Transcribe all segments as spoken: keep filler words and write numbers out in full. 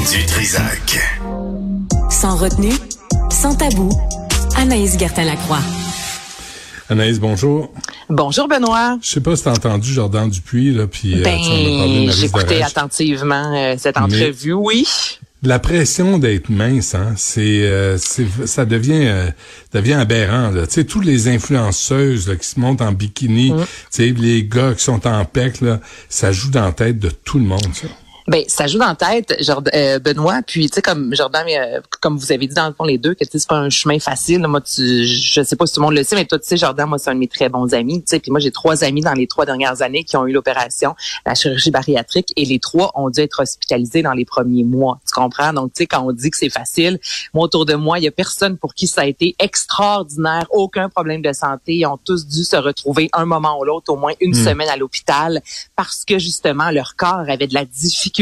Du Trizac. Sans retenue, sans tabou, Anaïs Gertin-Lacroix. Anaïs, bonjour. Bonjour Benoît. Je sais pas si t'as entendu Jordan Dupuis, là, puis ben, euh, tu en as parlé de Maryse j'écoutais Darèche. attentivement euh, cette entrevue, oui. La pression d'être mince, hein, c'est, euh, c'est ça devient euh, devient aberrant. Là. Tu sais, tous les influenceuses là, qui se montent en bikini, mm. tu sais, les gars qui sont en pec, là, ça joue dans la tête de tout le monde, ça. Ben, ça joue dans la tête, Jordan, euh, Benoît. Puis, tu sais, comme Jordan, euh, comme vous avez dit dans le fond les deux, que tu sais, c'est pas un chemin facile. Là. Moi, tu, je sais pas si tout le monde le sait, mais toi, tu sais, Jordan, moi, c'est un de mes très bons amis. Tu sais, puis moi, j'ai trois amis dans les trois dernières années qui ont eu l'opération, la chirurgie bariatrique, et les trois ont dû être hospitalisés dans les premiers mois. Tu comprends? Donc, tu sais, quand on dit que c'est facile, moi, autour de moi, il y a personne pour qui ça a été extraordinaire, aucun problème de santé. Ils ont tous dû se retrouver un moment ou l'autre, au moins une mmh. semaine à l'hôpital, parce que justement, leur corps avait de la difficulté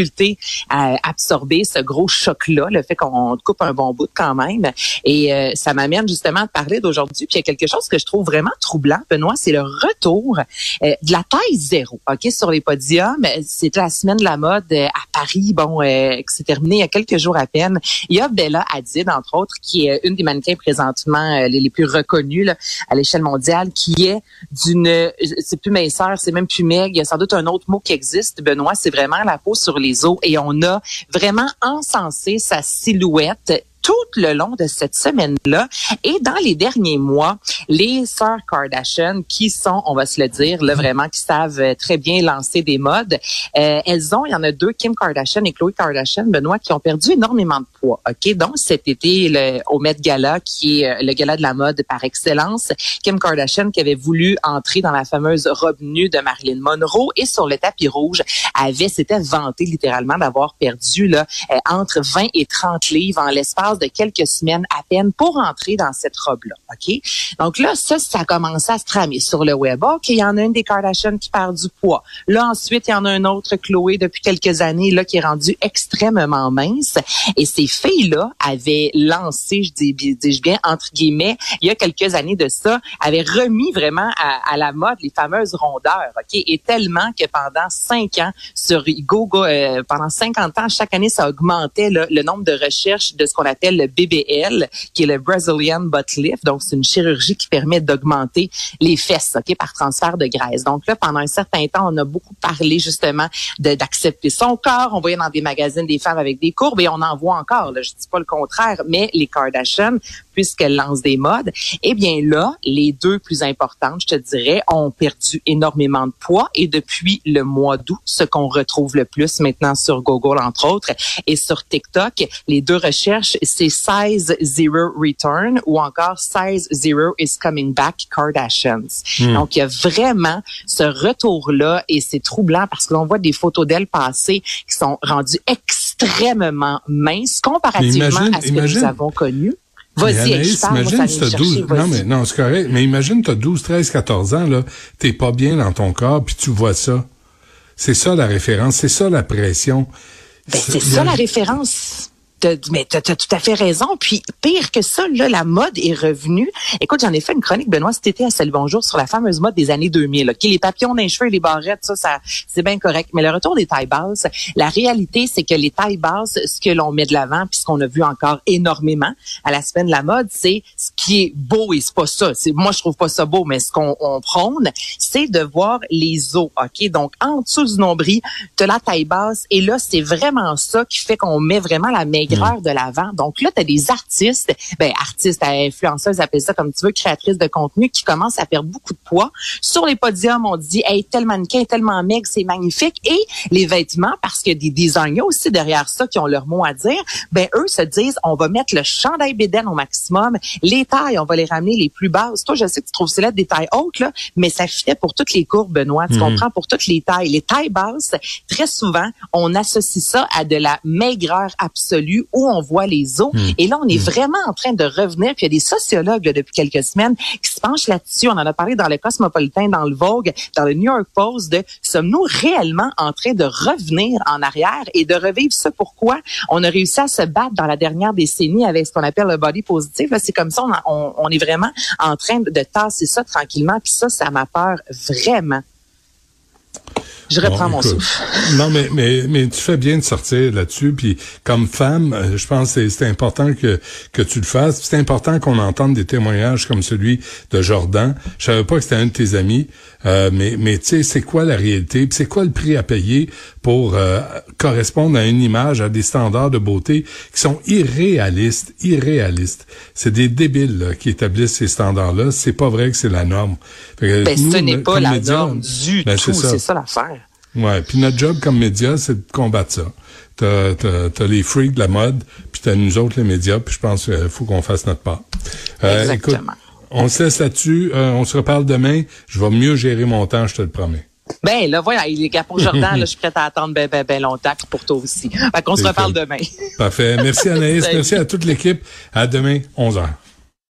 à absorber ce gros choc-là, le fait qu'on te coupe un bon bout quand même. Et euh, ça m'amène justement à te parler d'aujourd'hui. Puis il y a quelque chose que je trouve vraiment troublant, Benoît, c'est le retour euh, de la taille zéro, ok, sur les podiums. C'était la semaine de la mode euh, à Paris, bon, euh, qui s'est terminée il y a quelques jours à peine. Il y a Bella Hadid, entre autres, qui est une des mannequins présentement euh, les, les plus reconnus là, à l'échelle mondiale, qui est d'une, c'est plus minceur, c'est même plus maigre. Il y a sans doute un autre mot qui existe, Benoît, c'est vraiment la peau sur les os. Et on a vraiment encensé sa silhouette tout le long de cette semaine-là. Et dans les derniers mois, les sœurs Kardashian, qui sont, on va se le dire, là, vraiment, qui savent très bien lancer des modes, euh, elles ont, il y en a deux, Kim Kardashian et Khloé Kardashian, Benoît, qui ont perdu énormément de poids. OK? Donc, cet été, le, au Met Gala, qui est le gala de la mode par excellence, Kim Kardashian, qui avait voulu entrer dans la fameuse robe nue de Marilyn Monroe, et sur le tapis rouge, avait, s'était vanté littéralement d'avoir perdu, là, euh, entre vingt et trente livres en l'espace de quelques semaines à peine pour entrer dans cette robe-là, OK? Donc là, ça, ça a commencé à se tramer sur le web. OK, il y en a une des Kardashian qui perd du poids. Là, ensuite, il y en a un autre, Khloé, depuis quelques années, là, qui est rendu extrêmement mince. Et ces filles-là avaient lancé, je dis, dis-je bien, entre guillemets, il y a quelques années de ça, avaient remis vraiment à, à la mode les fameuses rondeurs, OK? Et tellement que pendant cinq ans, sur Google, euh, pendant cinquante ans, chaque année, ça augmentait là, le nombre de recherches de ce qu'on appelle le B B L, qui est le Brazilian Butt Lift. Donc, c'est une chirurgie qui permet d'augmenter les fesses, OK, par transfert de graisse. Donc là, pendant un certain temps, on a beaucoup parlé justement de, d'accepter son corps. On voyait dans des magazines des femmes avec des courbes, et on en voit encore. Là, je dis pas le contraire, mais les Kardashian, puisqu'elles lancent des modes, eh bien là, les deux plus importantes, je te dirais, ont perdu énormément de poids. Et depuis le mois d'août, ce qu'on retrouve le plus maintenant sur Google, entre autres, et sur TikTok, les deux recherches, c'est Size Zero Return ou encore Size Zero is Coming Back Kardashians. Mm. Donc, il y a vraiment ce retour-là, et c'est troublant parce que l'on voit des photos d'elles passer qui sont rendues extrêmement minces comparativement imagine, à ce imagine. que nous avons connu. Vas-y, Anaïs, je parle, imagine moi, si t'as douze, non, mais, non, c'est correct, mais imagine t'as douze, treize, quatorze ans, là, t'es pas bien dans ton corps, puis tu vois ça. C'est ça la référence, c'est ça la pression. Ben, c'est, c'est ça la référence. Mais tu as tout à fait raison. Puis, pire que ça, là, la mode est revenue. Écoute, j'en ai fait une chronique, Benoît, cet été à Salut Bonjour, sur la fameuse mode des années deux mille. Okay? Les papillons dans les cheveux et les barrettes, ça, ça, c'est bien correct. Mais le retour des tailles basses, la réalité, c'est que les tailles basses, ce que l'on met de l'avant, puis ce qu'on a vu encore énormément à la semaine de la mode, c'est ce qui est beau, et c'est pas ça. C'est, moi, je trouve pas ça beau, mais ce qu'on on prône, c'est de voir les os. OK? Donc, en dessous du nombril, de la taille basse. Et là, c'est vraiment ça qui fait qu'on met vraiment la maigreur de l'avant. Donc là, tu as des artistes, ben artistes, influenceuses, appelle ça comme tu veux, créatrices de contenu, qui commencent à perdre beaucoup de poids. Sur les podiums, on dit, hey, tel mannequin, tellement maigre, c'est magnifique. Et les vêtements, parce qu'il y a des designers aussi derrière ça qui ont leur mot à dire, ben eux se disent, on va mettre le chandail bédaine au maximum, les tailles, on va les ramener les plus basses. Toi, je sais que tu trouves cela des tailles hautes, là, mais ça fitait pour toutes les courbes, Benoît. Tu mmh. comprends? Pour toutes les tailles. Les tailles basses, très souvent, on associe ça à de la maigreur absolue, où on voit les os. Mmh. Et là, on est mmh. vraiment en train de revenir. Puis il y a des sociologues là, depuis quelques semaines qui se penchent là-dessus. On en a parlé dans le Cosmopolitan, dans le Vogue, dans le New York Post, de sommes-nous réellement en train de revenir en arrière et de revivre ça? Pourquoi on a réussi à se battre dans la dernière décennie avec ce qu'on appelle le body positive. Là, c'est comme ça, on, on, on est vraiment en train de, de tasser ça tranquillement. Puis ça, ça m'a peur vraiment. Je reprends bon, mon écoute, souffle. Non, mais, mais, mais tu fais bien de sortir là-dessus. Puis comme femme, je pense que c'est important que, que tu le fasses. C'est important qu'on entende des témoignages comme celui de Jordan. Je savais pas que c'était un de tes amis. Euh, mais, mais tu sais, c'est quoi la réalité? Puis c'est quoi le prix à payer pour euh, correspondre à une image, à des standards de beauté qui sont irréalistes, irréalistes. C'est des débiles là, qui établissent ces standards-là. C'est pas vrai que c'est la norme. Fait que ben, nous, ce n'est pas la médias, norme du ben, tout. c'est ça, c'est ça l'affaire. Ouais, puis notre job comme média, c'est de combattre ça. T'as, t'as, t'as les freaks de la mode, puis t'as nous autres les médias, puis je pense qu'il faut qu'on fasse notre part. Euh, Exactement. Écoute, on se laisse là-dessus. Euh, on se reparle demain. Je vais mieux gérer mon temps, je te le promets. Ben là, voilà, les gars, pour Jordan, là, je suis prête à attendre ben, ben, ben longtemps pour toi aussi. Fait qu'on se reparle demain. Parfait. Merci Anaïs. Merci à toute l'équipe. À demain, onze heures.